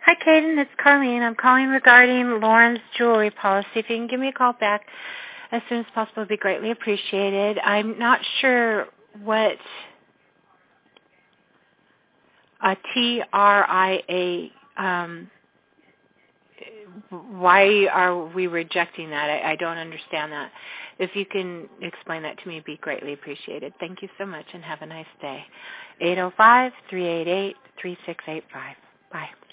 Hi, Caden. It's Carlene. I'm calling regarding Lauren's jewelry policy. If you can give me a call back as soon as possible, it would be greatly appreciated. I'm not sure what a TRIA, why are we rejecting that? I don't understand that. If you can explain that to me, it would be greatly appreciated. Thank you so much, and have a nice day. 805-388-3685. Bye.